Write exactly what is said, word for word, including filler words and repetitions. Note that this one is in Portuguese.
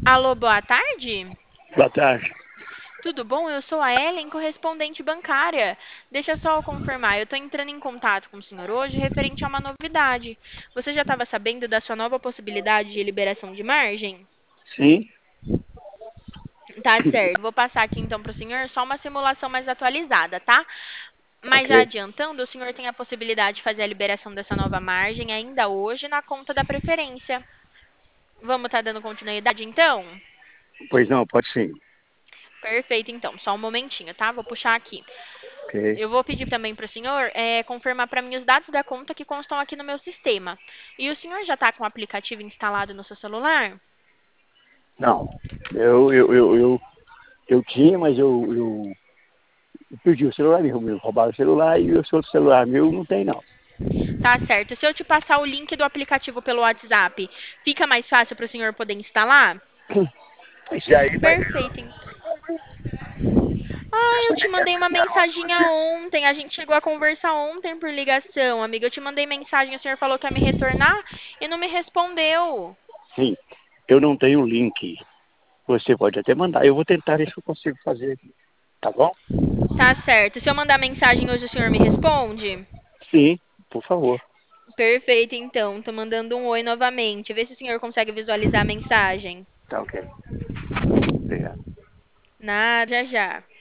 Alô, boa tarde? Boa tarde. Tudo bom? Eu sou a Ellen, correspondente bancária. Deixa só eu confirmar, eu estou entrando em contato com o senhor hoje referente a uma novidade. Você já estava sabendo da sua nova possibilidade de liberação de margem? Sim, Tá certo. Vou passar aqui então para o senhor só uma simulação mais atualizada, tá? Mas ok. já adiantando, o senhor tem a possibilidade de fazer a liberação dessa nova margem ainda hoje na conta da preferência. Vamos estar dando continuidade então? Pois não, pode sim. Perfeito, então. Só um momentinho, tá? Vou puxar aqui. Ok. Eu vou pedir também para o senhor é, confirmar para mim os dados da conta que constam aqui no meu sistema. E o senhor já está com o aplicativo instalado no seu celular? Não, eu, eu, eu, eu, eu tinha, mas eu, eu, eu perdi o celular meu, me roubaram o celular e o outro celular meu não tem não. Tá certo. Se eu te passar o link do aplicativo pelo WhatsApp, fica mais fácil para o senhor poder instalar? Esse aí vai Perfeito, então. Ah, eu te mandei uma mensaginha ontem. A gente chegou a conversar ontem por ligação, amiga. Eu te mandei mensagem, o senhor falou que ia me retornar e não me respondeu. sim. Eu não tenho link. Você pode até mandar. Eu vou tentar ver se eu consigo fazer aqui. Tá bom? Tá certo. Se eu mandar mensagem hoje, o senhor me responde? Sim, por favor. Perfeito, então. Tô mandando um oi novamente. Vê se o senhor consegue visualizar a mensagem. Tá ok. Obrigado. Nada, já já.